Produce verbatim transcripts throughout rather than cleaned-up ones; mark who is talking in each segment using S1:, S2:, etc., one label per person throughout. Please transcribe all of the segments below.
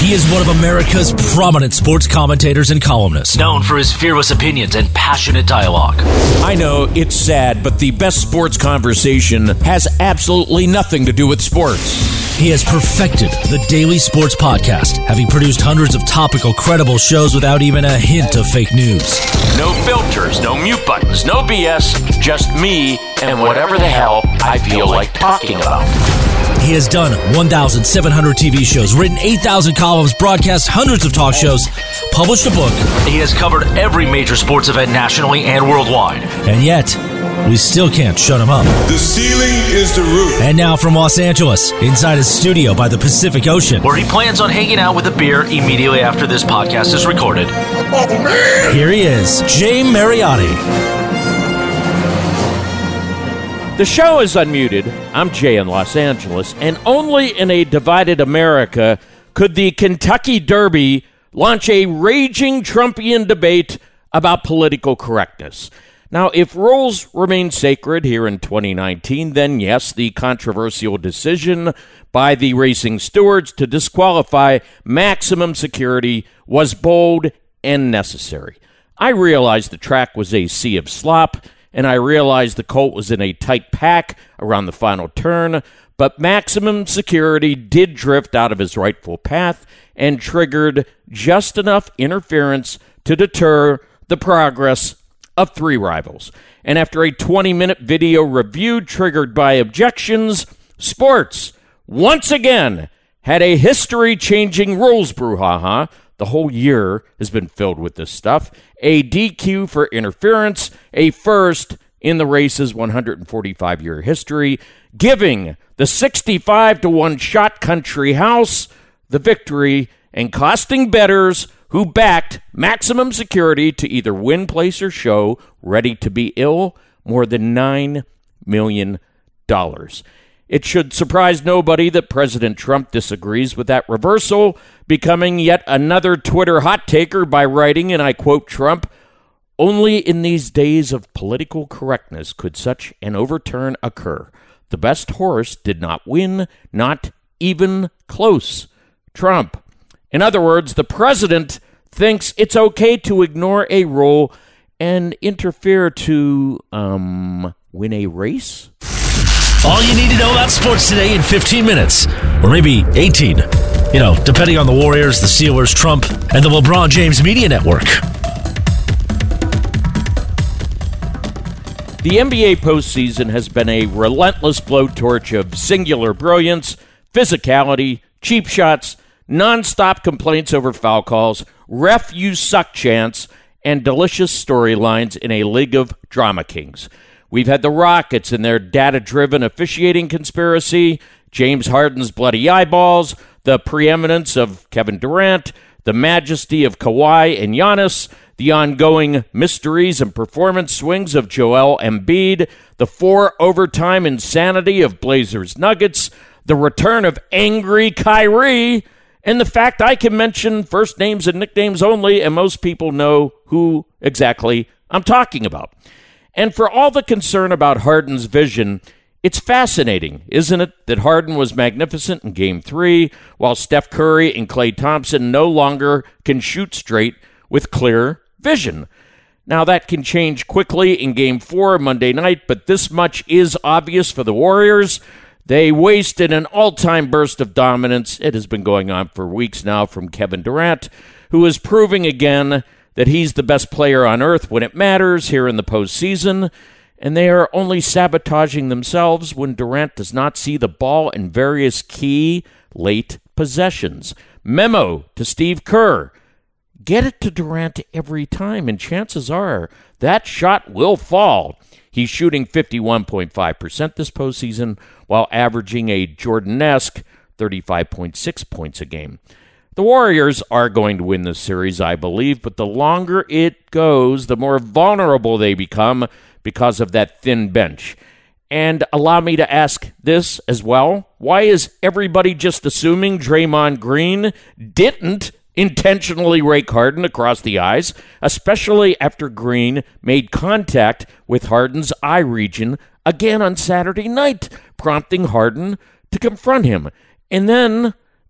S1: He is one of America's prominent sports commentators and columnists, known for his fearless opinions and passionate dialogue.
S2: I know it's sad, but the best sports conversation has absolutely nothing to do with sports.
S1: He has perfected the Daily Sports Podcast, having produced hundreds of topical, credible shows without even a hint of fake news.
S2: No filters, no mute buttons, no B S, just me and whatever the hell I feel like talking about.
S1: He has done one thousand seven hundred T V shows, written eight thousand columns, broadcast hundreds of talk shows, published a book. He has covered every major sports event nationally and worldwide. And yet, we still can't shut him up.
S3: The ceiling is the roof.
S1: And now from Los Angeles, inside his studio by the Pacific Ocean, where he plans on hanging out with a beer immediately after this podcast is recorded.
S3: Oh, man.
S1: Here he is, Jay Mariotti.
S2: The show is unmuted. I'm Jay in Los Angeles, and only in a divided America could the Kentucky Derby launch a raging Trumpian debate about political correctness. Now, if rules remain sacred here in twenty nineteen, then yes, the controversial decision by the racing stewards to disqualify Maximum Security was bold and necessary. I realized the track was a sea of slop, and I realized the colt was in a tight pack around the final turn, but Maximum Security did drift out of his rightful path and triggered just enough interference to deter the progress of three rivals. And after a twenty-minute video review triggered by objections, sports once again had a history-changing rules brouhaha. The whole year has been filled with this stuff. A D Q for interference, a first in the race's one hundred forty-five year history, giving the sixty-five to one Shot Country House the victory and costing bettors who backed Maximum Security to either win, place, or show Ready to Be Ill more than nine million dollars. It should surprise nobody that President Trump disagrees with that reversal, becoming yet another Twitter hot taker by writing, and I quote Trump, "Only in these days of political correctness could such an overturn occur. The best horse did not win, not even close." Trump. In other words, the president thinks it's okay to ignore a rule and interfere to, um, win a race?
S1: All you need to know about sports today in fifteen minutes, or maybe eighteen. You know, depending on the Warriors, the Steelers, Trump, and the LeBron James Media Network.
S2: The N B A postseason has been a relentless blowtorch of singular brilliance, physicality, cheap shots, nonstop complaints over foul calls, ref you suck chants, and delicious storylines in a league of drama kings. We've had the Rockets and their data-driven officiating conspiracy, James Harden's bloody eyeballs, the preeminence of Kevin Durant, the majesty of Kawhi and Giannis, the ongoing mysteries and performance swings of Joel Embiid, the four-overtime insanity of Blazers Nuggets, the return of angry Kyrie, and the fact I can mention first names and nicknames only, and most people know who exactly I'm talking about. And for all the concern about Harden's vision, it's fascinating, isn't it, that Harden was magnificent in Game three, while Steph Curry and Klay Thompson no longer can shoot straight with clear vision. Now, that can change quickly in Game four Monday night, but this much is obvious for the Warriors. They wasted an all-time burst of dominance. It has been going on for weeks now from Kevin Durant, who is proving again that he's the best player on earth when it matters here in the postseason, and they are only sabotaging themselves when Durant does not see the ball in various key late possessions. Memo to Steve Kerr: get it to Durant every time, and chances are that shot will fall. He's shooting fifty-one point five percent this postseason while averaging a Jordan-esque thirty-five point six points a game. The Warriors are going to win this series, I believe, but the longer it goes, the more vulnerable they become because of that thin bench. And allow me to ask this as well. Why is everybody just assuming Draymond Green didn't intentionally rake Harden across the eyes, especially after Green made contact with Harden's eye region again on Saturday night, prompting Harden to confront him? And then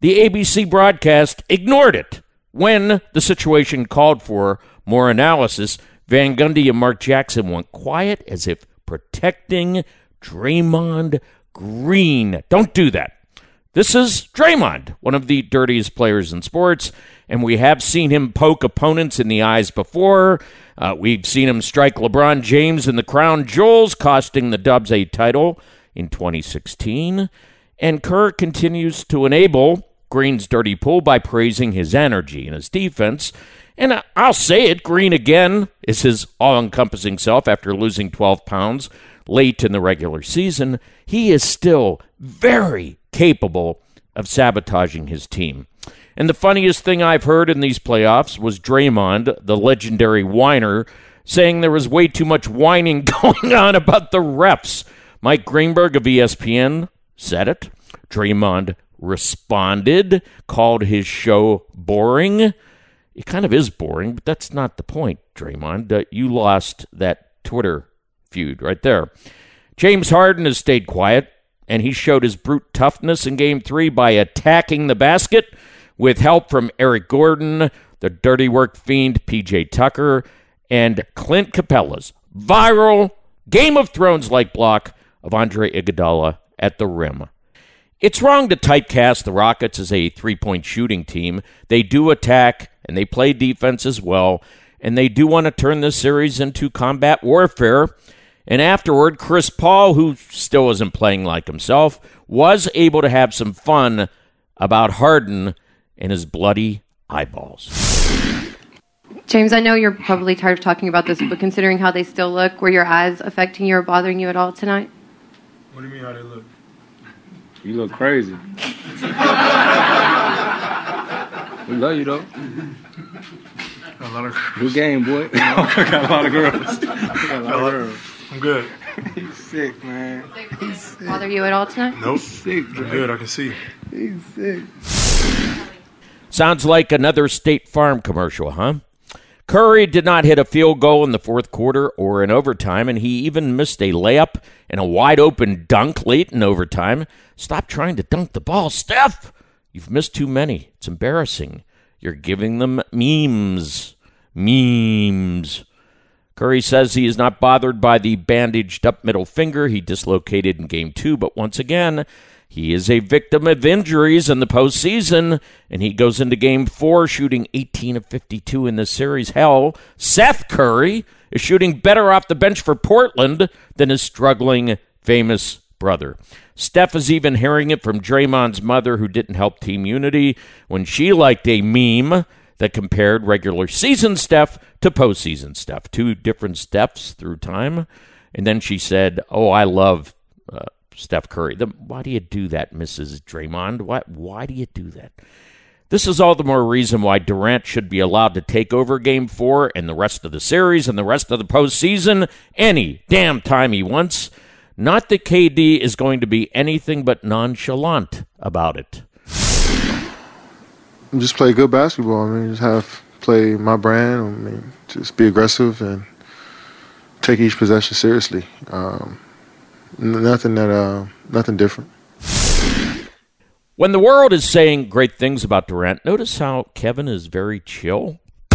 S2: The A B C broadcast ignored it when the situation called for more analysis. Van Gundy and Mark Jackson went quiet as if protecting Draymond Green. Don't do that. This is Draymond, one of the dirtiest players in sports, and we have seen him poke opponents in the eyes before. Uh, we've seen him strike LeBron James in the crown jewels, costing the Dubs a title in twenty sixteen. And Kerr continues to enable Green's dirty pool by praising his energy and his defense. And I'll say it, Green again is his all-encompassing self after losing twelve pounds late in the regular season. He is still very capable of sabotaging his team. And the funniest thing I've heard in these playoffs was Draymond, the legendary whiner, saying there was way too much whining going on about the refs. Mike Greenberg of E S P N said it. Draymond responded, called his show boring. It kind of is boring, but that's not the point, Draymond. Uh, you lost that Twitter feud right there. James Harden has stayed quiet, and he showed his brute toughness in Game three by attacking the basket with help from Eric Gordon, the dirty work fiend P J Tucker, and Clint Capella's viral Game of Thrones-like block of Andre Iguodala at the rim. It's wrong to typecast the Rockets as a three-point shooting team. They do attack, and they play defense as well, and they do want to turn this series into combat warfare. And afterward, Chris Paul, who still isn't playing like himself, was able to have some fun about Harden and his bloody eyeballs.
S4: James, I know you're probably tired of talking about this, but considering how they still look, were your eyes affecting you or bothering you at all tonight?
S3: What do you mean how they look?
S5: You look crazy. We love you, though.
S3: Got a lot of girls.
S5: Good game, boy.
S3: Got a lot of girls. Got
S5: a lot of girls.
S3: I'm good.
S5: He's sick, man.
S4: He's sick. Bother you at all tonight?
S3: Nope.
S5: He's sick,
S3: I'm good, I can see.
S5: He's sick.
S2: Sounds like another State Farm commercial, huh? Curry did not hit a field goal in the fourth quarter or in overtime, and he even missed a layup and a wide-open dunk late in overtime. Stop trying to dunk the ball, Steph! You've missed too many. It's embarrassing. You're giving them memes. Memes. Curry says he is not bothered by the bandaged-up middle finger he dislocated in Game two, but once again, he is a victim of injuries in the postseason, and he goes into Game four shooting eighteen of fifty-two in this series. Hell, Seth Curry is shooting better off the bench for Portland than his struggling famous brother. Steph is even hearing it from Draymond's mother, who didn't help Team Unity when she liked a meme that compared regular season Steph to postseason Steph. Two different Stephs through time. And then she said, oh, I love uh, Steph Curry. The, why do you do that, Missus Draymond? Why, why do you do that? This is all the more reason why Durant should be allowed to take over Game four and the rest of the series and the rest of the postseason any damn time he wants. Not that K D is going to be anything but nonchalant about it.
S6: Just play good basketball. I mean, just have play my brand. I mean, just be aggressive and take each possession seriously. Um, nothing that, uh, nothing different.
S2: When the world is saying great things about Durant, notice how Kevin is very chill.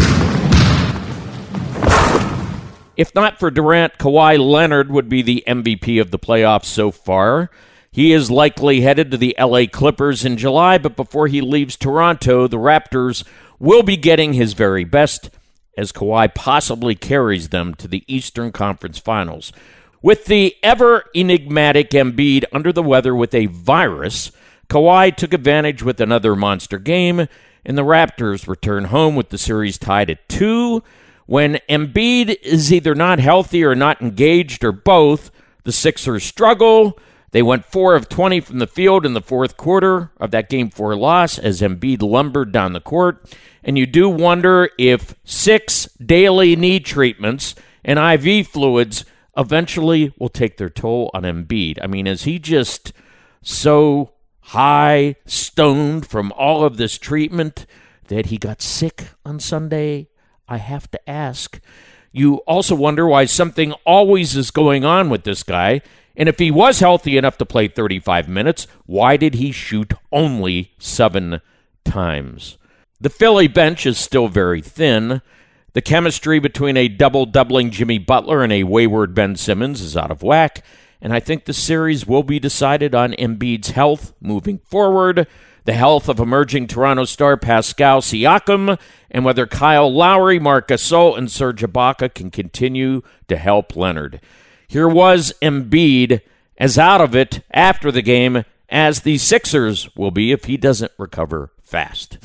S2: If not for Durant, Kawhi Leonard would be the M V P of the playoffs so far. He is likely headed to the L A Clippers in July, but before he leaves Toronto, the Raptors will be getting his very best as Kawhi possibly carries them to the Eastern Conference Finals. With the ever-enigmatic Embiid under the weather with a virus, Kawhi took advantage with another monster game, and the Raptors return home with the series tied at two. When Embiid is either not healthy or not engaged or both, the Sixers struggle. They went four of twenty from the field in the fourth quarter of that Game four loss as Embiid lumbered down the court. And you do wonder if six daily knee treatments and I V fluids eventually will take their toll on Embiid. I mean, is he just so high, stoned from all of this treatment that he got sick on Sunday? I have to ask. You also wonder why something always is going on with this guy. And if he was healthy enough to play thirty-five minutes, why did he shoot only seven times? The Philly bench is still very thin. The chemistry between a double-doubling Jimmy Butler and a wayward Ben Simmons is out of whack, and I think the series will be decided on Embiid's health moving forward, the health of emerging Toronto star Pascal Siakam, and whether Kyle Lowry, Marc Gasol, and Serge Ibaka can continue to help Leonard. Here was Embiid as out of it after the game as the Sixers will be if he doesn't recover fast.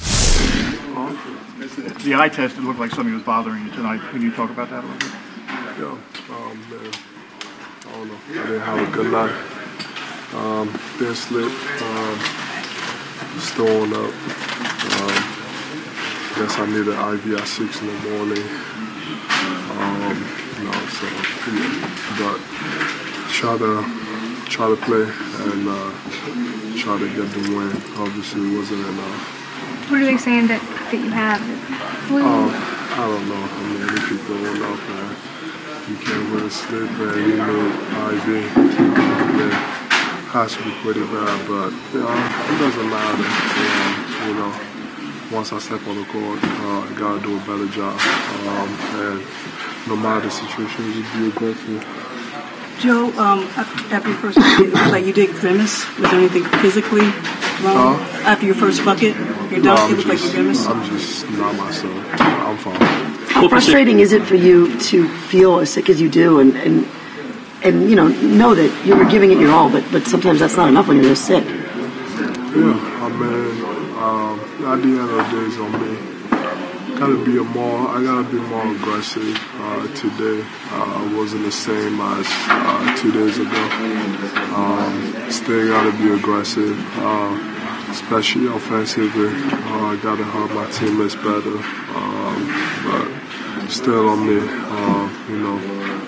S7: The eye test, it looked like something was bothering you tonight. Can you talk about that a little bit?
S8: Yeah, um, man, I don't know. I didn't have a good night. Um, been slick, um, stowing up. Um, guess I need an I V at six in the morning. Um, you know, so yeah, but try to try to play and uh, try to get the win. Obviously, it wasn't enough.
S9: What are they saying that, that you have?
S8: Oh, uh, I don't know. I mean, we keep going up, man. You can't really sleep, man. You need I V. It has to be pretty bad, but you know, it doesn't matter. Um, you know, once I step on the court, uh, I gotta do a better job. Um, and no matter the situation, just be aggressive.
S10: Joe, um, after your first bucket, it looked like you did grimace. Was there anything physically wrong? Uh, after your first bucket, your dunk, no, it looked like you grimaced?
S8: I'm just not myself. I'm fine.
S11: How frustrating is it for you to feel as sick as you do and, and, and you know, know that you were giving it your all, but, but sometimes that's not enough when you're this sick?
S8: Yeah, I mean, um, at the end of the day, it's on me. Gotta be a more, I gotta be more aggressive uh, today. Uh, I wasn't the same as uh, two days ago. Um, still gotta be aggressive, uh, especially offensively. Uh, I gotta help my teammates better, um, but still on me, uh, you know.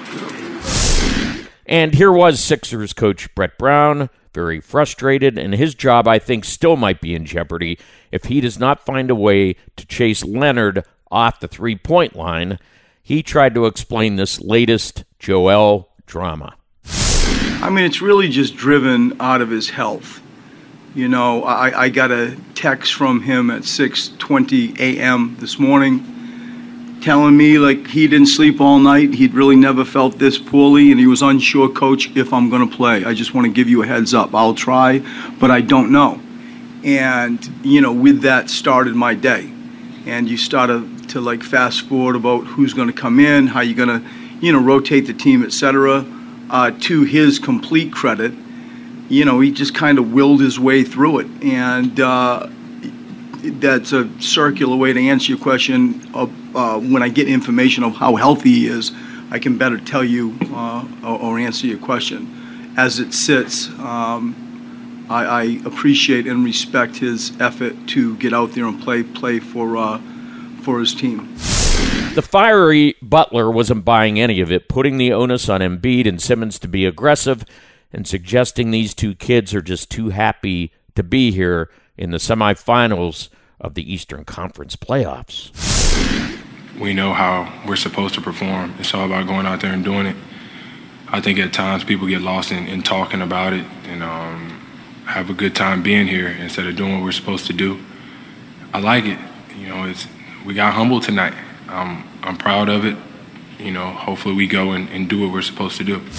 S2: And here was Sixers coach Brett Brown, very frustrated, and his job, I think, still might be in jeopardy if he does not find a way to chase Leonard off the three-point line. He tried to explain this latest Joel drama.
S7: I mean, it's really just driven out of his health. You know, I, I got a text from him at six twenty a.m. this morning telling me, like, he didn't sleep all night. He'd really never felt this poorly, and he was unsure, Coach, if I'm going to play. I just want to give you a heads up. I'll try, but I don't know. And, you know, with that started my day. And you started to, like, fast forward about who's going to come in, how you're going to, you know, rotate the team, et cetera. Uh, to his complete credit, you know, he just kind of willed his way through it. And uh, that's a circular way to answer your question. Of, uh, when I get information of how healthy he is, I can better tell you uh, or, or answer your question. As it sits, um, I, I appreciate and respect his effort to get out there and play play for uh, for his team.
S2: The fiery Butler wasn't buying any of it, putting the onus on Embiid and Simmons to be aggressive and suggesting these two kids are just too happy to be here in the semifinals of the Eastern Conference playoffs.
S12: We know how we're supposed to perform. It's all about going out there and doing it. I think at times people get lost in, in talking about it and um, have a good time being here instead of doing what we're supposed to do. I like it. You know, it's we got humbled tonight. Um, I'm proud of it. You know, hopefully we go and, and do what we're supposed to do.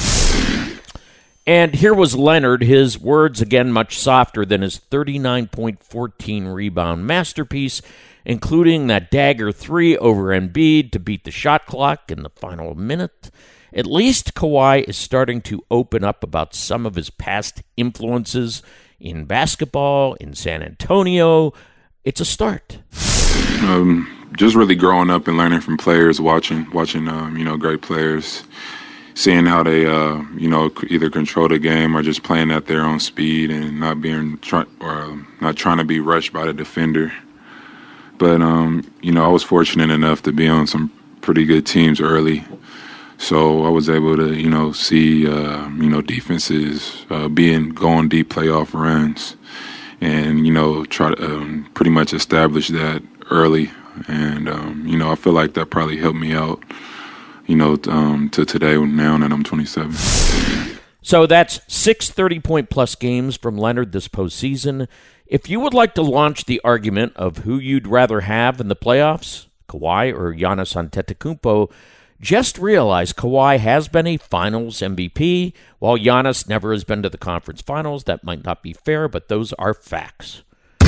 S2: And here was Leonard, his words again much softer than his thirty-nine point one four rebound masterpiece, including that dagger three over Embiid to beat the shot clock in the final minute. At least Kawhi is starting to open up about some of his past influences in basketball, in San Antonio. It's a start.
S13: Um, just really growing up and learning from players, watching, watching, um, you know, great players, seeing how they, uh, you know, either control the game or just playing at their own speed and not being try- or not trying to be rushed by the defender. But um, you know, I was fortunate enough to be on some pretty good teams early, so I was able to, you know, see, uh, you know, defenses uh, being going deep playoff runs, and you know, try to um, pretty much establish that early. And, um, you know, I feel like that probably helped me out, you know, um, to today now that I'm twenty-seven.
S2: So that's six thirty-point plus games from Leonard this postseason. If you would like to launch the argument of who you'd rather have in the playoffs, Kawhi or Giannis Antetokounmpo, just realize Kawhi has been a Finals M V P, while Giannis never has been to the conference finals. That might not be fair, but those are facts.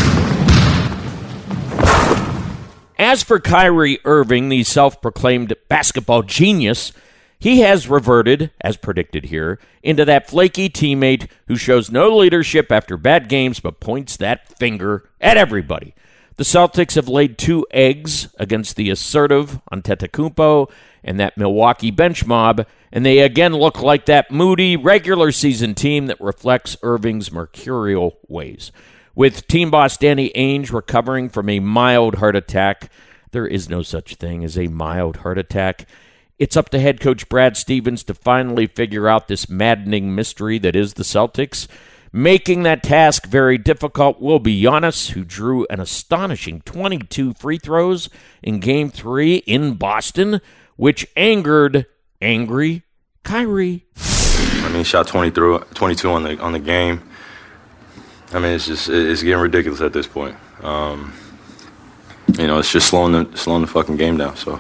S2: As for Kyrie Irving, the self-proclaimed basketball genius, he has reverted, as predicted here, into that flaky teammate who shows no leadership after bad games but points that finger at everybody. The Celtics have laid two eggs against the assertive Antetokounmpo and that Milwaukee bench mob, and they again look like that moody regular season team that reflects Irving's mercurial ways. With team boss Danny Ainge recovering from a mild heart attack, there is no such thing as a mild heart attack. It's up to head coach Brad Stevens to finally figure out this maddening mystery that is the Celtics. Making that task very difficult will be Giannis, who drew an astonishing twenty-two free throws in Game three in Boston, which angered angry Kyrie.
S14: I mean, he shot twenty-two on the on the game. I mean, it's just it's getting ridiculous at this point. Um, you know, it's just slowing the slowing the fucking game down. So.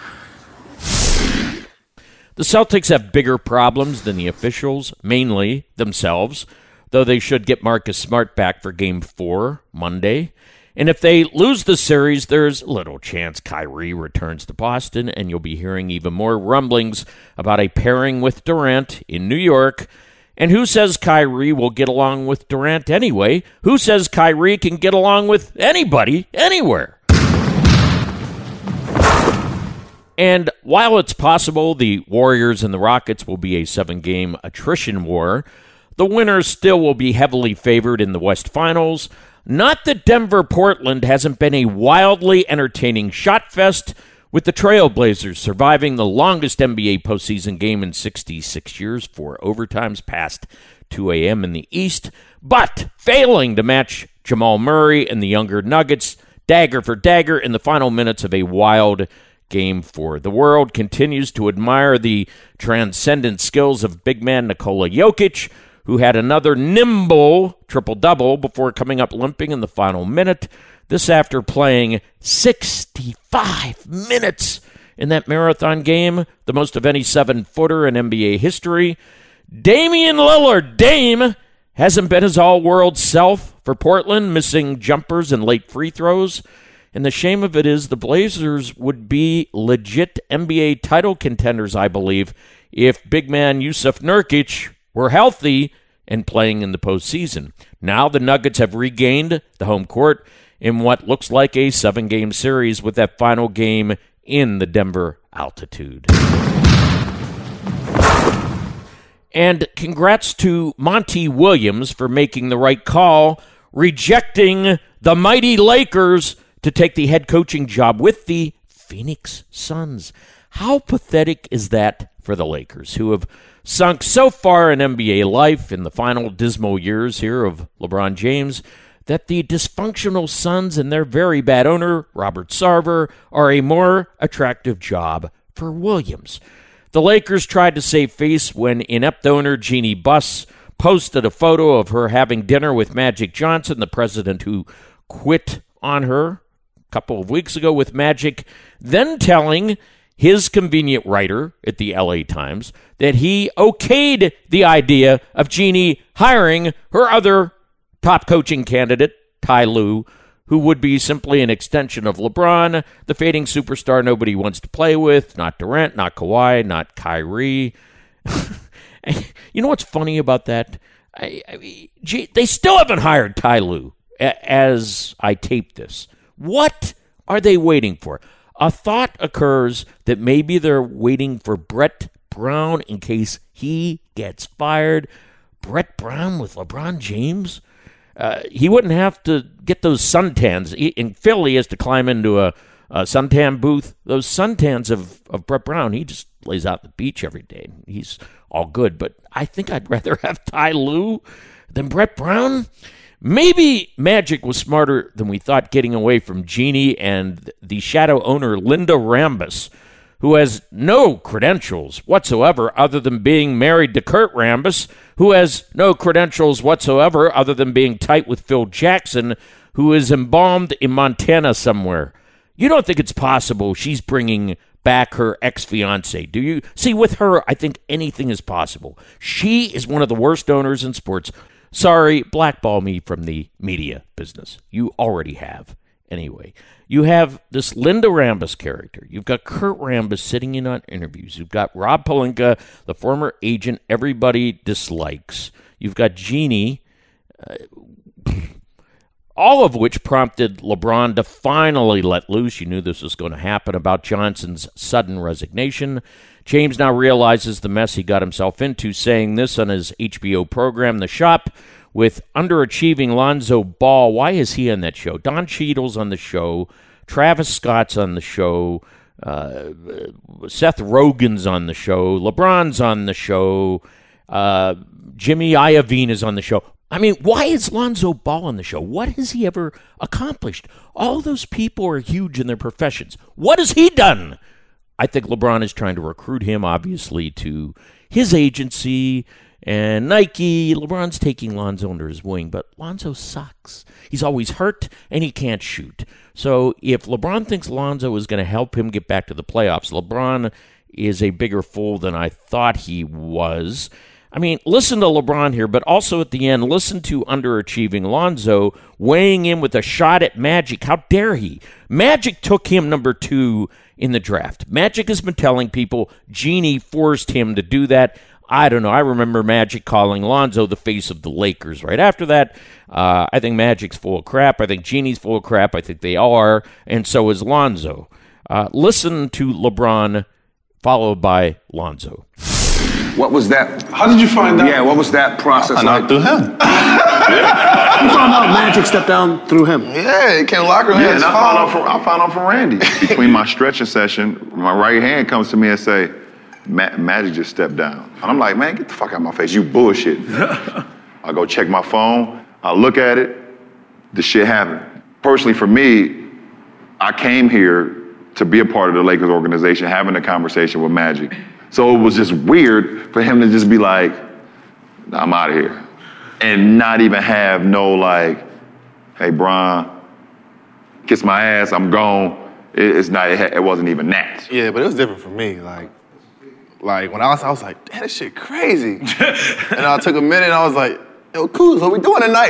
S2: The Celtics have bigger problems than the officials, mainly themselves, though they should get Marcus Smart back for Game four Monday. And if they lose the series, there's little chance Kyrie returns to Boston, and you'll be hearing even more rumblings about a pairing with Durant in New York. And who says Kyrie will get along with Durant anyway? Who says Kyrie can get along with anybody, anywhere? And while it's possible the Warriors and the Rockets will be a seven-game attrition war, the winners still will be heavily favored in the West Finals. Not that Denver-Portland hasn't been a wildly entertaining shot fest, with the Trailblazers surviving the longest N B A postseason game in sixty-six years for overtimes past two a.m. in the East, but failing to match Jamal Murray and the younger Nuggets dagger for dagger in the final minutes of a wild game for the world. Continues to admire the transcendent skills of big man Nikola Jokic, who had another nimble triple-double before coming up limping in the final minute. This after playing sixty-five minutes in that marathon game, the most of any seven-footer in N B A history. Damian Lillard, Dame, hasn't been his all-world self for Portland, missing jumpers and late free throws. And the shame of it is the Blazers would be legit N B A title contenders, I believe, if big man Jusuf Nurkic were healthy and playing in the postseason. Now the Nuggets have regained the home court in what looks like a seven-game series with that final game in the Denver altitude. And congrats to Monty Williams for making the right call, rejecting the mighty Lakers to take the head coaching job with the Phoenix Suns. How pathetic is that for the Lakers, who have sunk so far in N B A life in the final dismal years here of LeBron James that the dysfunctional Suns and their very bad owner, Robert Sarver, are a more attractive job for Williams. The Lakers tried to save face when inept owner Jeannie Buss posted a photo of her having dinner with Magic Johnson, the president who quit on her a couple of weeks ago with Magic, then telling his convenient writer at the L A Times that he okayed the idea of Jeannie hiring her other top coaching candidate, Ty Lue, who would be simply an extension of LeBron, the fading superstar nobody wants to play with, not Durant, not Kawhi, not Kyrie. You know what's funny about that? I, I, gee, they still haven't hired Ty Lue a, as I tape this. What are they waiting for? A thought occurs that maybe they're waiting for Brett Brown in case he gets fired. Brett Brown with LeBron James? Uh, he wouldn't have to get those suntans. He, in Philly, he has to climb into a, a suntan booth. Those suntans of, of Brett Brown, he just lays out the beach every day. He's all good. But I think I'd rather have Ty Lue than Brett Brown. Maybe Magic was smarter than we thought getting away from Jeannie and the shadow owner Linda Rambis, who has no credentials whatsoever other than being married to Kurt Rambis, who has no credentials whatsoever other than being tight with Phil Jackson, who is embalmed in Montana somewhere. You don't think it's possible she's bringing back her ex-fiancé, do you? See, with her, I think anything is possible. She is one of the worst owners in sports. Sorry, blackball me from the media business. You already have. Anyway, you have this Linda Rambis character. You've got Kurt Rambis sitting in on interviews. You've got Rob Pelinka, the former agent everybody dislikes. You've got Jeannie, uh, all of which prompted LeBron to finally let loose. You knew this was going to happen about Johnson's sudden resignation. James now realizes the mess he got himself into, saying this on his H B O program, The Shop, with underachieving Lonzo Ball. Why is he on that show? Don Cheadle's on the show. Travis Scott's on the show. Uh, Seth Rogen's on the show. LeBron's on the show. Uh, Jimmy Iovine is on the show. I mean, why is Lonzo Ball on the show? What has he ever accomplished? All those people are huge in their professions. What has he done? I think LeBron is trying to recruit him, obviously, to his agency and Nike. LeBron's taking Lonzo under his wing, but Lonzo sucks. He's always hurt, and he can't shoot. So if LeBron thinks Lonzo is going to help him get back to the playoffs, LeBron is a bigger fool than I thought he was. I mean, listen to LeBron here, but also at the end, listen to underachieving Lonzo weighing in with a shot at Magic. How dare he? Magic took him number two in the draft. Magic has been telling people Jeannie forced him to do that. I don't know. I remember Magic calling Lonzo the face of the Lakers right after that. Uh, I think Magic's full of crap. I think Jeannie's full of crap. I think they are, and so is Lonzo. Uh, listen to LeBron, followed by Lonzo.
S15: What was that?
S3: How did you find out?
S15: Yeah, what was that process
S3: I
S15: like?
S3: through him.
S11: You found out Magic stepped down through him.
S16: Yeah, he came to locker room.
S15: Yeah,
S16: Yeah,
S15: and I found out from I found out from Randy. Between my stretching session, my right hand comes to me and say, Ma- Magic just stepped down. And I'm like, man, get the fuck out of my face. You bullshit. I go check my phone. I look at it. The shit happened. Personally, for me, I came here to be a part of the Lakers organization, having a conversation with Magic. So it was just weird for him to just be like, nah, I'm out of here. And not even have no like, hey, Bron, kiss my ass, I'm gone. It, it's not, it, it wasn't even that.
S16: Yeah, but it was different for me. Like, like when I was, I was like, damn, this shit crazy. And I took a minute and I was like, yo, Kuz, what we doing tonight?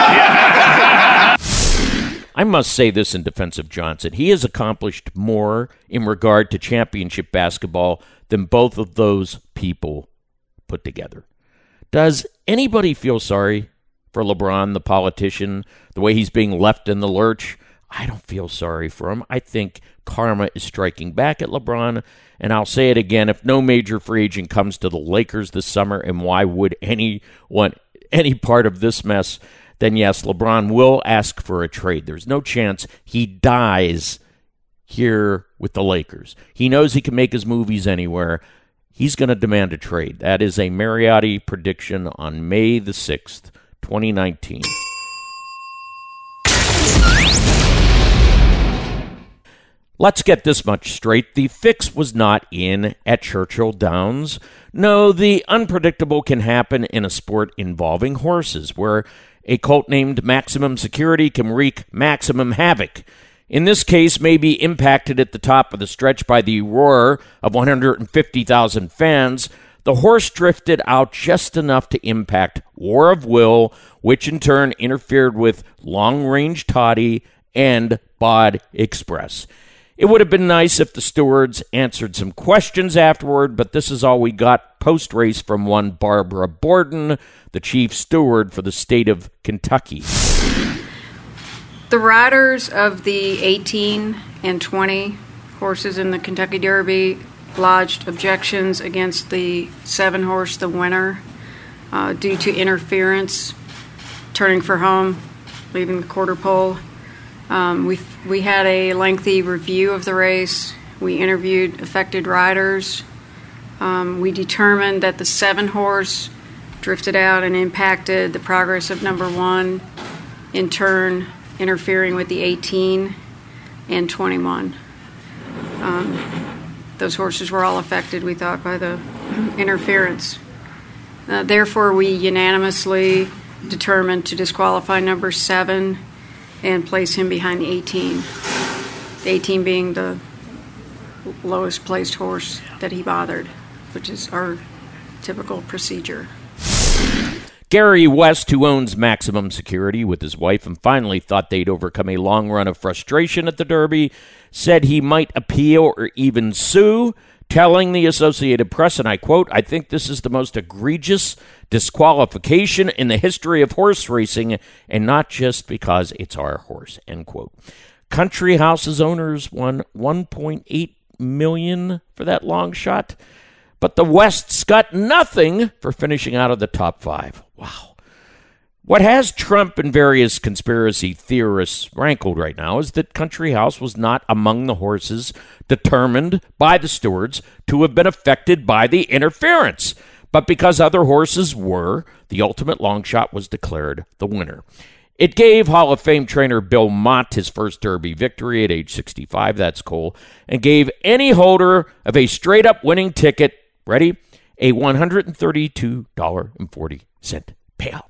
S16: Like,
S2: I must say this in defense of Johnson. He has accomplished more in regard to championship basketball than both of those people put together. Does anybody feel sorry for LeBron, the politician, the way he's being left in the lurch? I don't feel sorry for him. I think karma is striking back at LeBron, and I'll say it again, if no major free agent comes to the Lakers this summer, and why would anyone, any part of this mess, then yes, LeBron will ask for a trade. There's no chance he dies here with the Lakers. He knows he can make his movies anywhere. He's going to demand a trade. That is a Mariotti prediction on May the sixth, twenty nineteen. Let's get this much straight. The fix was not in at Churchill Downs. No, the unpredictable can happen in a sport involving horses, where a colt named Maximum Security can wreak maximum havoc. In this case, may be impacted at the top of the stretch by the roar of one hundred fifty thousand fans. The horse drifted out just enough to impact War of Will, which in turn interfered with Long Range Toddy and Bod Express. It would have been nice if the stewards answered some questions afterward, but this is all we got post-race from one Barbara Borden, the chief steward for the state of Kentucky.
S17: The riders of the eighteen and twenty horses in the Kentucky Derby lodged objections against the seven horse, the winner, uh, due to interference, turning for home, leaving the quarter pole. Um, we we had a lengthy review of the race. We interviewed affected riders. Um, we determined that the seven horse drifted out and impacted the progress of number one, in turn interfering with the eighteen and twenty-one. Um, those horses were all affected, we thought, by the interference. Uh, therefore, we unanimously determined to disqualify number seven and place him behind the eighteen. The eighteen being the lowest placed horse that he bothered, which is our typical procedure.
S2: Gary West, who owns Maximum Security with his wife and finally thought they'd overcome a long run of frustration at the Derby, said he might appeal or even sue, telling the Associated Press, and I quote, "I think this is the most egregious disqualification in the history of horse racing, and not just because it's our horse," end quote. Country House's owners won one point eight million dollars for that long shot, but the Wests got nothing for finishing out of the top five. Wow. What has Trump and various conspiracy theorists rankled right now is that Country House was not among the horses determined by the stewards to have been affected by the interference. But because other horses were, the Ultimate Long Shot was declared the winner. It gave Hall of Fame trainer Bill Mott his first Derby victory at age sixty-five, that's cool, and gave any holder of a straight-up winning ticket, ready, a one hundred thirty-two dollars and forty cents payout.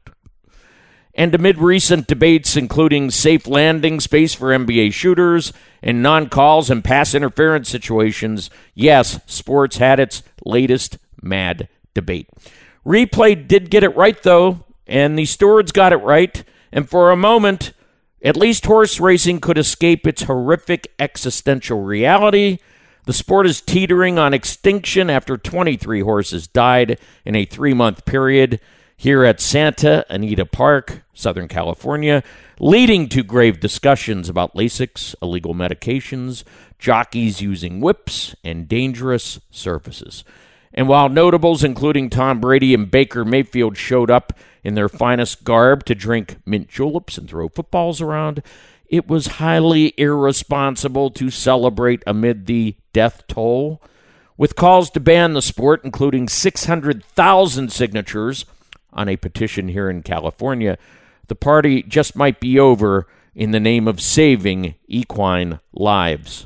S2: And amid recent debates, including safe landing space for N B A shooters and non-calls and pass interference situations, yes, sports had its latest mad debate. Replay did get it right, though, and the stewards got it right, and for a moment, at least horse racing could escape its horrific existential reality. The sport is teetering on extinction after twenty-three horses died in a three-month period here at Santa Anita Park, Southern California, leading to grave discussions about Lasix, illegal medications, jockeys using whips, and dangerous surfaces. And while notables including Tom Brady and Baker Mayfield showed up in their finest garb to drink mint juleps and throw footballs around, it was highly irresponsible to celebrate amid the death toll. With calls to ban the sport, including six hundred thousand signatures on a petition here in California, the party just might be over in the name of saving equine lives.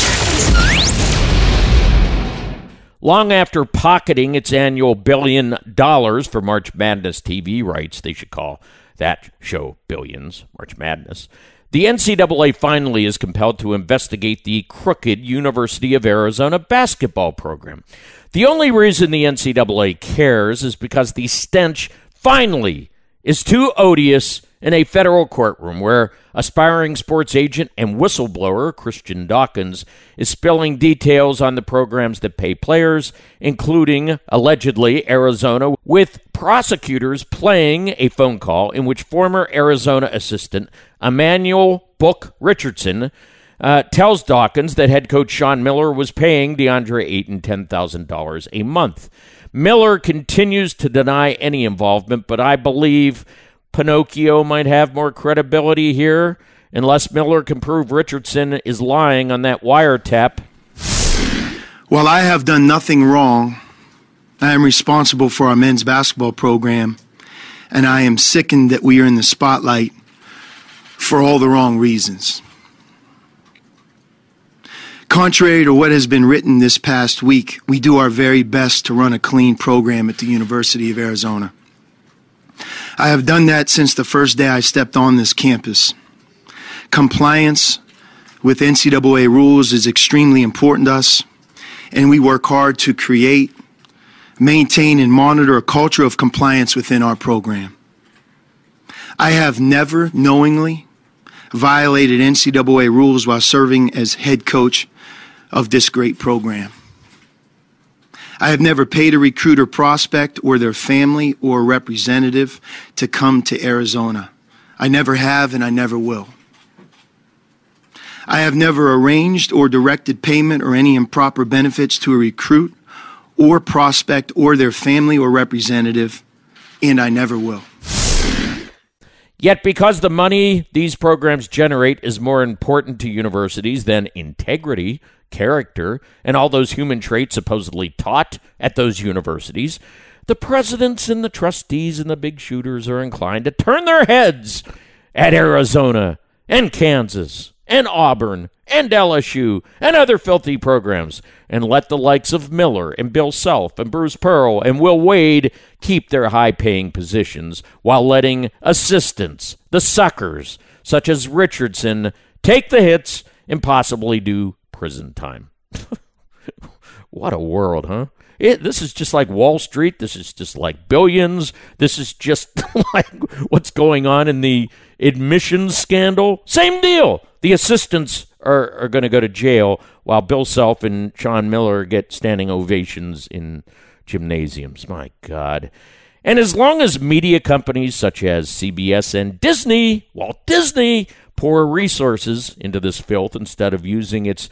S2: Long after pocketing its annual billion dollars for March Madness T V rights, they should call that show Billions, March Madness, the N C double A finally is compelled to investigate the crooked University of Arizona basketball program. The only reason the N C double A cares is because the stench finally is too odious in a federal courtroom where aspiring sports agent and whistleblower Christian Dawkins is spilling details on the programs that pay players, including, allegedly, Arizona, with prosecutors playing a phone call in which former Arizona assistant Emmanuel Book Richardson uh, tells Dawkins that head coach Sean Miller was paying DeAndre Ayton ten thousand dollars a month. Miller continues to deny any involvement, but I believe Pinocchio might have more credibility here unless Miller can prove Richardson is lying on that wiretap.
S18: While I have done nothing wrong, I am responsible for our men's basketball program, and I am sickened that we are in the spotlight for all the wrong reasons. Contrary to what has been written this past week, we do our very best to run a clean program at the University of Arizona. I have done that since the first day I stepped on this campus. Compliance with N C double A rules is extremely important to us, and we work hard to create, maintain, and monitor a culture of compliance within our program. I have never knowingly violated N C double A rules while serving as head coach of this great program. I have never paid a recruiter, prospect, or their family or representative to come to Arizona. I never have, and I never will. I have never arranged or directed payment or any improper benefits to a recruit or prospect or their family or representative, and I never will.
S2: Yet because the money these programs generate is more important to universities than integrity, character, and all those human traits supposedly taught at those universities, the presidents and the trustees and the big shooters are inclined to turn their heads at Arizona and Kansas and Auburn and L S U and other filthy programs, and let the likes of Miller and Bill Self and Bruce Pearl and Will Wade keep their high-paying positions while letting assistants, the suckers, such as Richardson, take the hits and possibly do prison time. What a world, huh? It, this is just like Wall Street. This is just like Billions. This is just like what's going on in the admissions scandal. Same deal. The assistants are, are going to go to jail while Bill Self and Sean Miller get standing ovations in gymnasiums. My God. And as long as media companies such as C B S and Disney, Walt Disney, pour resources into this filth instead of using its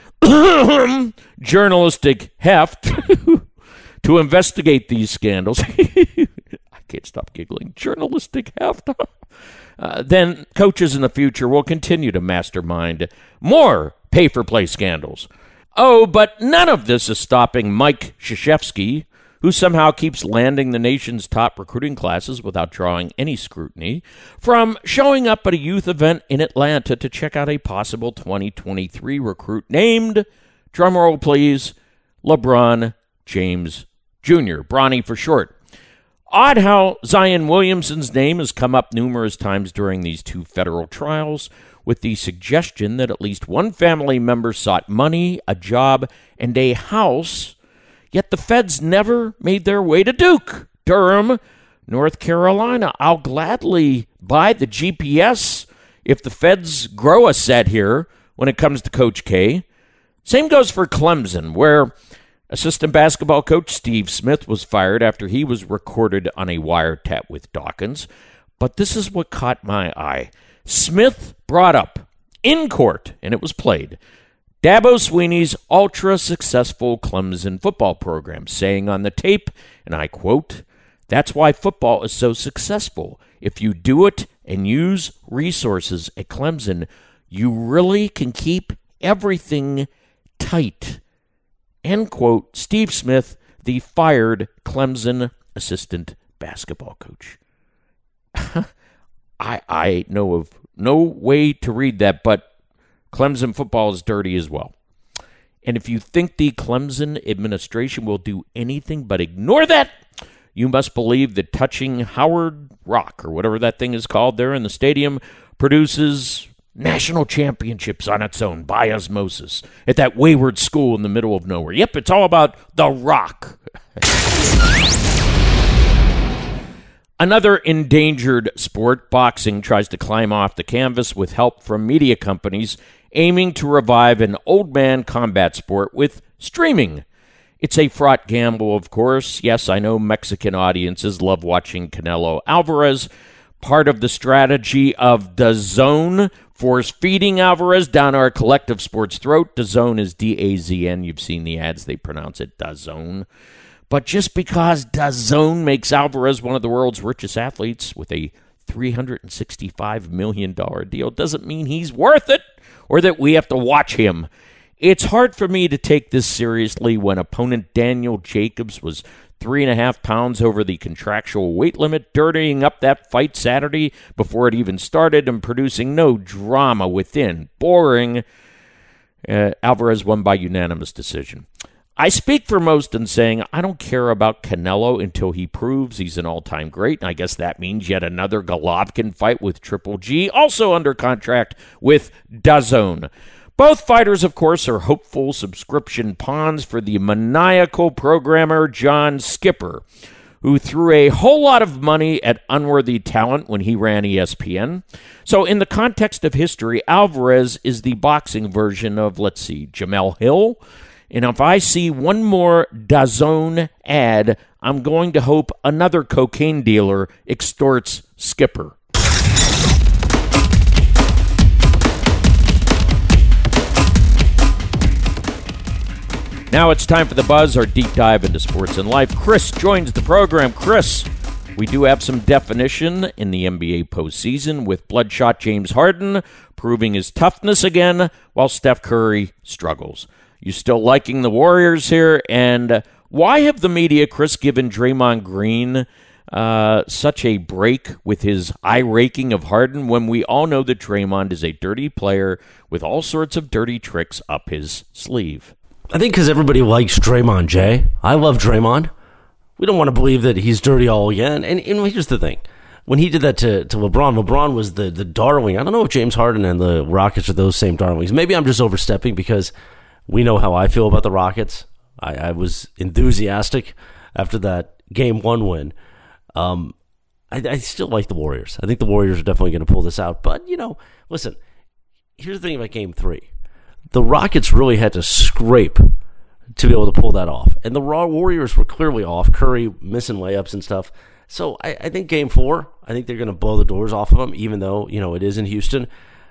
S2: journalistic heft to investigate these scandals. I can't stop giggling. Journalistic heft. uh, then coaches in the future will continue to mastermind more pay-for-play scandals. Oh, but none of this is stopping Mike Krzyzewski, who somehow keeps landing the nation's top recruiting classes without drawing any scrutiny, from showing up at a youth event in Atlanta to check out a possible twenty twenty-three recruit named, drumroll please, LeBron James Junior, Bronny for short. Odd how Zion Williamson's name has come up numerous times during these two federal trials, with the suggestion that at least one family member sought money, a job, and a house. Yet the feds never made their way to Duke, Durham, North Carolina. I'll gladly buy the G P S if the feds grow a set here when it comes to Coach K. Same goes for Clemson, where assistant basketball coach Steve Smith was fired after he was recorded on a wiretap with Dawkins. But this is what caught my eye. Smith brought up in court, and it was played, Dabo Swinney's ultra-successful Clemson football program, saying on the tape, and I quote, "That's why football is so successful. If you do it and use resources at Clemson, you really can keep everything tight." End quote. Steve Smith, the fired Clemson assistant basketball coach. I I know of no way to read that, but Clemson football is dirty as well. And if you think the Clemson administration will do anything but ignore that, you must believe that touching Howard Rock, or whatever that thing is called there in the stadium, produces national championships on its own by osmosis at that wayward school in the middle of nowhere. Yep, it's all about the Rock. Another endangered sport, boxing, tries to climb off the canvas with help from media companies aiming to revive an old man combat sport with streaming. It's a fraught gamble, of course. Yes, I know Mexican audiences love watching Canelo Alvarez. Part of the strategy of DAZN, force-feeding Alvarez down our collective sport's throat. DAZN is D A Z N. You've seen the ads. They pronounce it DAZN. But just because DAZN makes Alvarez one of the world's richest athletes with a three hundred sixty-five million dollars deal doesn't mean he's worth it or that we have to watch him. It's hard for me to take this seriously when opponent Daniel Jacobs was three and a half pounds over the contractual weight limit, dirtying up that fight Saturday before it even started and producing no drama within. Boring. Uh, Alvarez won by unanimous decision. I speak for most in saying I don't care about Canelo until he proves he's an all-time great, and I guess that means yet another Golovkin fight with Triple G, also under contract with DAZN. Both fighters, of course, are hopeful subscription pawns for the maniacal programmer John Skipper, who threw a whole lot of money at unworthy talent when he ran E S P N. So in the context of history, Alvarez is the boxing version of, let's see, Jamel Hill. And if I see one more DAZN ad, I'm going to hope another cocaine dealer extorts Skipper. Now it's time for The Buzz, our deep dive into sports and life. Chris joins the program. Chris, we do have some definition in the N B A postseason with bloodshot James Harden proving his toughness again while Steph Curry struggles. You still liking the Warriors here? And why have the media, Chris, given Draymond Green uh, such a break with his eye raking of Harden when we all know that Draymond is a dirty player with all sorts of dirty tricks up his sleeve?
S19: I think because everybody likes Draymond, Jay. I love Draymond. We don't want to believe that he's dirty all again. And, and here's the thing. When he did that to, to LeBron, LeBron was the, the darling. I don't know if James Harden and the Rockets are those same darlings. Maybe I'm just overstepping because we know how I feel about the Rockets. I, I was enthusiastic after that game one win. Um, I, I still like the Warriors. I think the Warriors are definitely going to pull this out. But, you know, listen, here's the thing about game three. The Rockets really had to scrape to be able to pull that off. And the Raw Warriors were clearly off. Curry missing layups and stuff. So I, I think game four, I think they're going to blow the doors off of them, even though, you know, it is in Houston.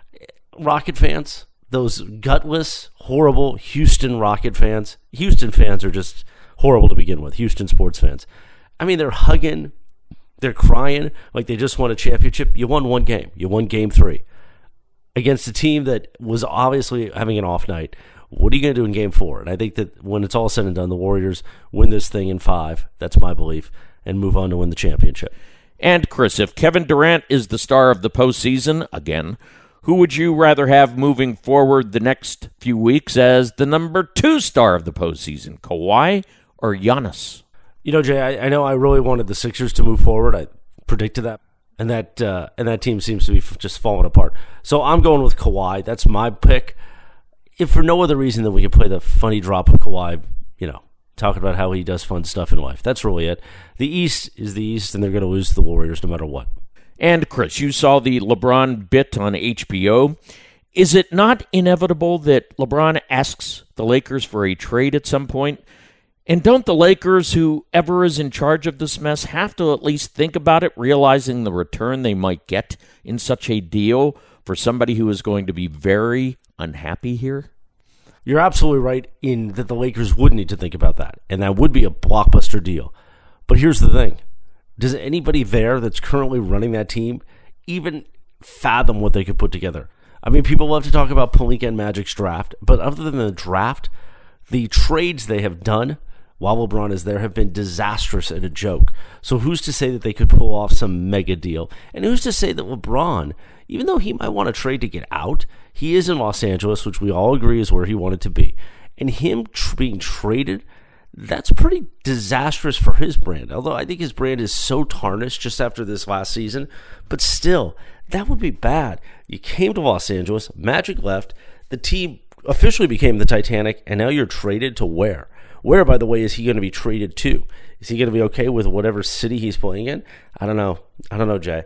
S19: Rocket fans, those gutless, horrible Houston Rocket fans. Houston fans are just horrible to begin with, Houston sports fans. I mean, they're hugging, they're crying like they just won a championship. You won one game. You won game three against a team that was obviously having an off night. What are you going to do in game four? And I think that when it's all said and done, the Warriors win this thing in five. That's my belief. And move on to win the championship.
S2: And, Chris, if Kevin Durant is the star of the postseason, again, who would you rather have moving forward the next few weeks as the number two star of the postseason, Kawhi or Giannis?
S19: You know, Jay, I, I know I really wanted the Sixers to move forward. I predicted that. And that uh, and that team seems to be f- just falling apart. So I'm going with Kawhi. That's my pick. If for no other reason than we can play the funny drop of Kawhi, you know, talking about how he does fun stuff in life. That's really it. The East is the East, and they're going to lose to the Warriors no matter what.
S2: And, Chris, you saw the LeBron bit on H B O. Is it not inevitable that LeBron asks the Lakers for a trade at some point? And don't the Lakers, whoever is in charge of this mess, have to at least think about it, realizing the return they might get in such a deal for somebody who is going to be very unhappy here?
S19: You're absolutely right in that the Lakers would need to think about that, and that would be a blockbuster deal. But here's the thing. Does anybody there that's currently running that team even fathom what they could put together? I mean, people love to talk about Pelinka and Magic's draft, but other than the draft, the trades they have done while LeBron is there have been disastrous and a joke. So who's to say that they could pull off some mega deal? And who's to say that LeBron, even though he might want to trade to get out, he is in Los Angeles, which we all agree is where he wanted to be. And him tr- being traded, that's pretty disastrous for his brand. Although I think his brand is so tarnished just after this last season. But still, that would be bad. You came to Los Angeles, Magic left, the team officially became the Titanic, and now you're traded to where? Where, by the way, is he going to be traded to? Is he going to be okay with whatever city he's playing in? I don't know. I don't know, Jay.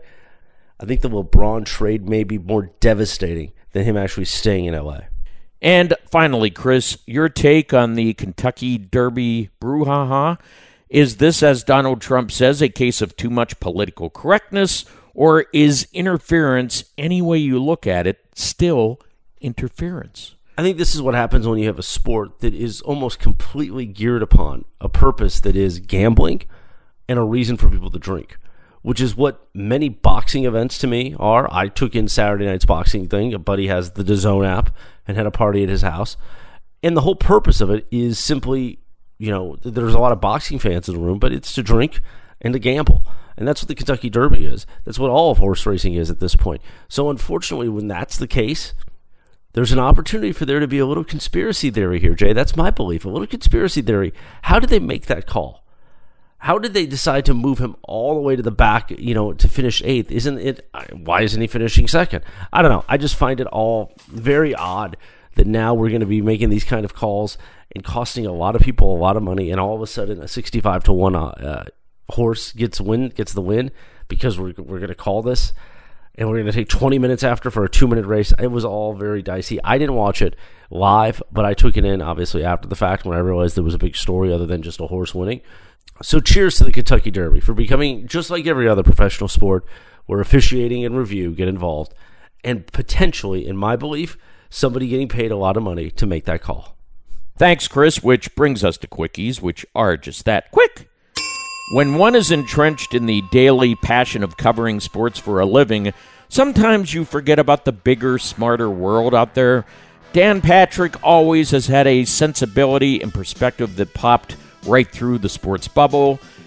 S19: I think the LeBron trade may be more devastating than him actually staying in L A.
S2: And finally, Chris, your take on the Kentucky Derby brouhaha. Is this, as Donald Trump says, a case of too much political correctness, or is interference, any way you look at it, still interference?
S19: I think this is what happens when you have a sport that is almost completely geared upon a purpose that is gambling and a reason for people to drink, which is what many boxing events to me are. I took in Saturday night's boxing thing. A buddy has the DAZN app and had a party at his house. And the whole purpose of it is simply, you know, there's a lot of boxing fans in the room, but it's to drink and to gamble. And that's what the Kentucky Derby is. That's what all of horse racing is at this point. So unfortunately, when that's the case, there's an opportunity for there to be a little conspiracy theory here, Jay. That's my belief. A little conspiracy theory. How did they make that call? How did they decide to move him all the way to the back, you know, to finish eighth? Isn't it? Why isn't he finishing second? I don't know. I just find it all very odd that now we're going to be making these kind of calls and costing a lot of people a lot of money, and all of a sudden a sixty-five to one uh, horse gets win gets the win because we're we're going to call this. And we're going to take twenty minutes after for a two-minute race. It was all very dicey. I didn't watch it live, but I took it in, obviously, after the fact when I realized there was a big story other than just a horse winning. So cheers to the Kentucky Derby for becoming, just like every other professional sport, where officiating and review get involved, and potentially, in my belief, somebody getting paid a lot of money to make that call.
S2: Thanks, Chris, which brings us to quickies, which are just that, quick. When one is entrenched in the daily passion of covering sports for a living, sometimes you forget about the bigger, smarter world out there. Dan Patrick always has had a sensibility and perspective that popped right through the sports bubble.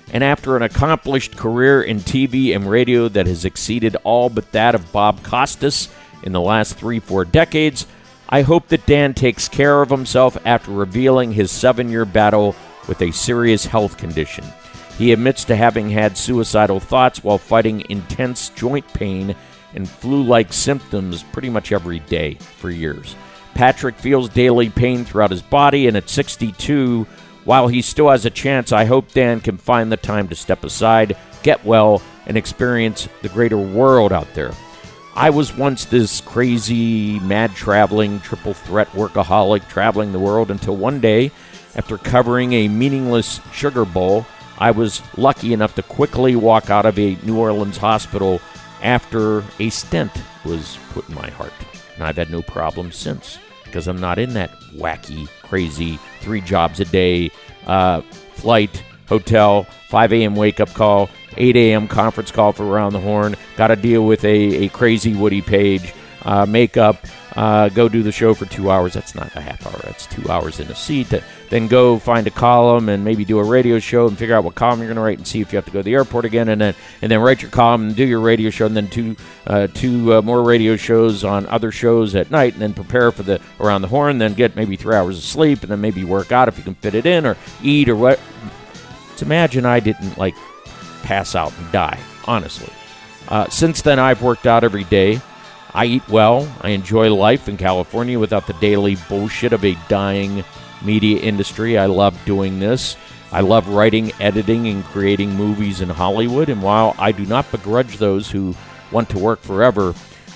S2: And after an accomplished career in T V and radio that has exceeded all but that of Bob Costas in the last three, four decades, I hope that Dan takes care of himself after revealing his seven-year battle with a serious health condition. He admits to having had suicidal thoughts while fighting intense joint pain and flu-like symptoms pretty much every day for years. Patrick feels daily pain throughout his body, and at sixty-two, while he still has a chance, I hope Dan can find the time to step aside, get well, and experience the greater world out there. I was once this crazy, mad-traveling, triple-threat workaholic traveling the world until one day, after covering a meaningless sugar bowl, I was lucky enough to quickly walk out of a New Orleans hospital after a stent was put in my heart. And I've had no problems since, because I'm not in that wacky, crazy, three jobs a day, uh, flight, hotel, five a.m. wake-up call, eight a.m. conference call for Around the Horn, got to deal with a, a crazy Woody Page, uh, makeup, uh, go do the show for two hours. That's not a half hour. That's two hours in a seat. Then go find a column and maybe do a radio show and figure out what column you're going to write and see if you have to go to the airport again, and then and then write your column and do your radio show, and then two uh, two uh, more radio shows on other shows at night, and then prepare for the Around the Horn, then get maybe three hours of sleep, and then maybe work out if you can fit it in, or eat, or what. Let's imagine I didn't, like, pass out and die, honestly. Uh, since then, I've worked out every day. I eat well. I enjoy life in California without the daily bullshit of a dying media industry. I love doing this. I love writing, editing, and creating movies in Hollywood. And while I do not begrudge those who want to work forever,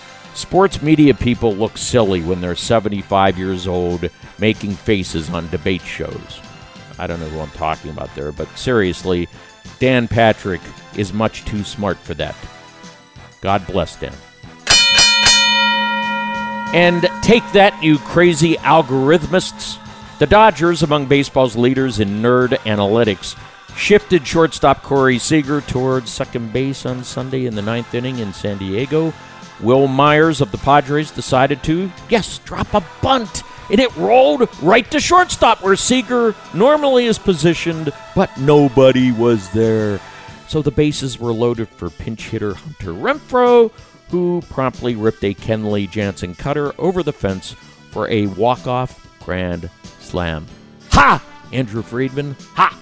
S2: sports media people look silly when they're seventy-five years old making faces on debate shows. I don't know who I'm talking about there, but seriously, Dan Patrick is much too smart for that. God bless Dan. And take that, you crazy algorithmists. The Dodgers, among baseball's leaders in nerd analytics, shifted shortstop Corey Seager towards second base on Sunday in the ninth inning in San Diego. Will Myers of the Padres decided to, yes, drop a bunt, and it rolled right to shortstop where Seager normally is positioned, but nobody was there. So the bases were loaded for pinch hitter Hunter Renfroe, who promptly ripped a Kenley Jansen cutter over the fence for a walk-off grand slam. Ha! Andrew Friedman, ha!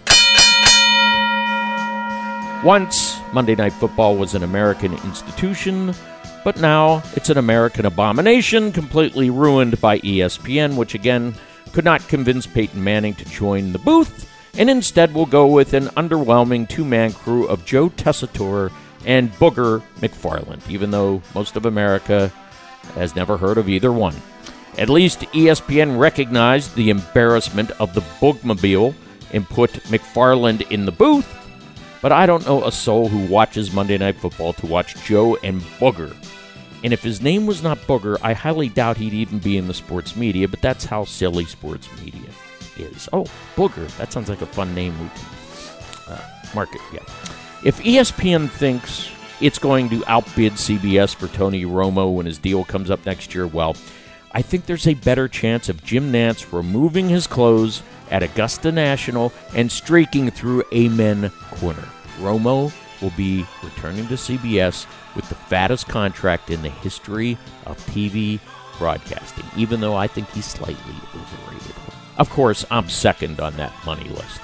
S2: Once, Monday Night Football was an American institution, but now it's an American abomination, completely ruined by E S P N, which again could not convince Peyton Manning to join the booth, and instead will go with an underwhelming two-man crew of Joe Tessitore and Booger McFarland, even though most of America has never heard of either one. At least E S P N recognized the embarrassment of the Boogmobile and put McFarland in the booth, but I don't know a soul who watches Monday Night Football to watch Joe and Booger. And if his name was not Booger, I highly doubt he'd even be in the sports media, but that's how silly sports media is. Oh, Booger. That sounds like a fun name we can uh, market, yeah. If E S P N thinks it's going to outbid C B S for Tony Romo when his deal comes up next year, well, I think there's a better chance of Jim Nantz removing his clothes at Augusta National and streaking through Amen Corner. Romo will be returning to C B S with the fattest contract in the history of T V broadcasting, even though I think he's slightly overrated. Of course, I'm second on that money list.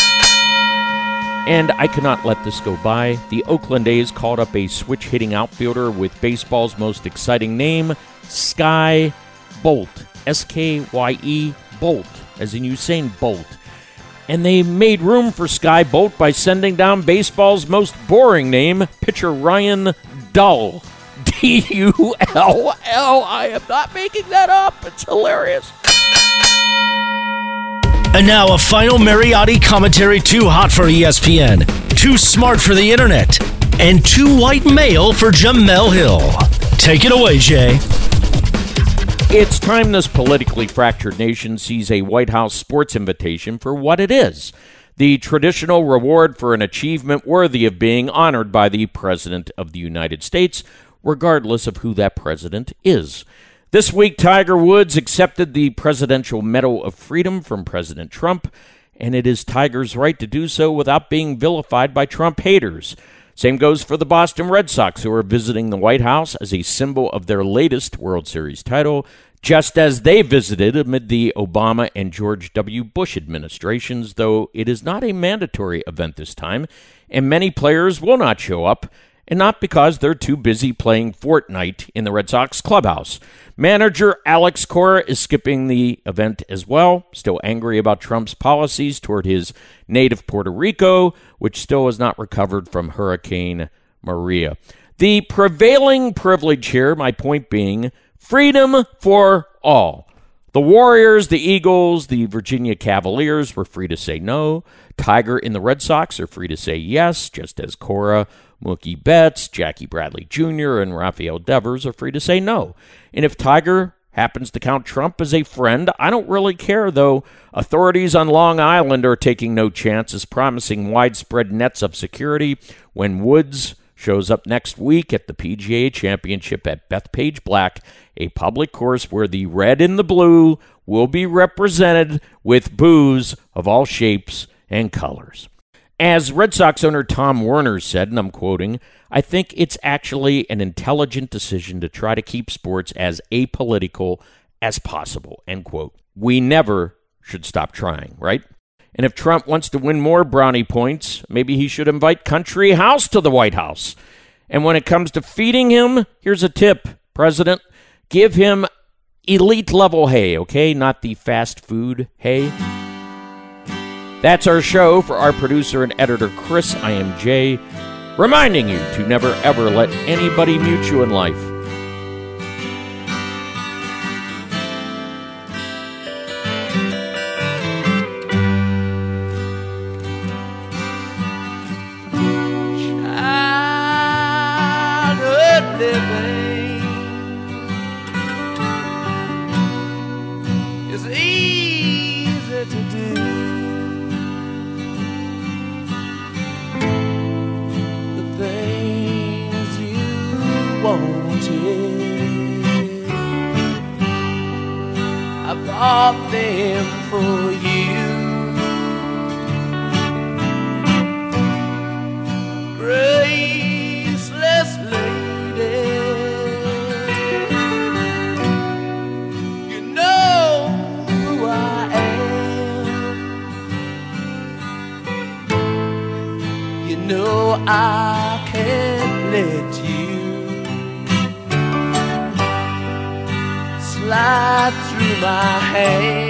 S2: And I cannot let this go by. The Oakland A's called up a switch-hitting outfielder with baseball's most exciting name, Skye Bolt. S K Y E Bolt, as in Usain Bolt. And they made room for Skye Bolt by sending down baseball's most boring name, pitcher Ryan Dull. D U L L. I am not making that up. It's hilarious.
S1: And now a final Mariotti commentary too hot for E S P N, too smart for the internet, and too white male for Jamel Hill. Take it away, Jay.
S2: It's time this politically fractured nation sees a White House sports invitation for what it is. The traditional reward for an achievement worthy of being honored by the President of the United States, regardless of who that president is. This week, Tiger Woods accepted the Presidential Medal of Freedom from President Trump, and it is Tiger's right to do so without being vilified by Trump haters. Same goes for the Boston Red Sox, who are visiting the White House as a symbol of their latest World Series title, just as they visited amid the Obama and George W. Bush administrations, though it is not a mandatory event this time, and many players will not show up, and not because they're too busy playing Fortnite in the Red Sox clubhouse. Manager Alex Cora is skipping the event as well, still angry about Trump's policies toward his native Puerto Rico, which still has not recovered from Hurricane Maria. The prevailing privilege here, my point being, freedom for all. The Warriors, the Eagles, the Virginia Cavaliers were free to say no. Tiger and the Red Sox are free to say yes, just as Cora, Mookie Betts, Jackie Bradley Junior, and Rafael Devers are free to say no. And if Tiger happens to count Trump as a friend, I don't really care, though authorities on Long Island are taking no chances, promising widespread nets of security when Woods shows up next week at the P G A Championship at Bethpage Black, a public course where the red and the blue will be represented with booze of all shapes and colors. As Red Sox owner Tom Werner said, and I'm quoting, "I think it's actually an intelligent decision to try to keep sports as apolitical as possible," end quote. We never should stop trying, right? And if Trump wants to win more brownie points, maybe he should invite Country House to the White House. And when it comes to feeding him, here's a tip, President. Give him elite-level hay, okay? Not the fast food hay. That's our show. For our producer and editor, Chris, I am Jay, reminding you to never, ever let anybody mute you in life.
S20: Childhood living is easy to do. I bought them for you. Graceless lady, you know who I am. You know I can't let you slide through my hands.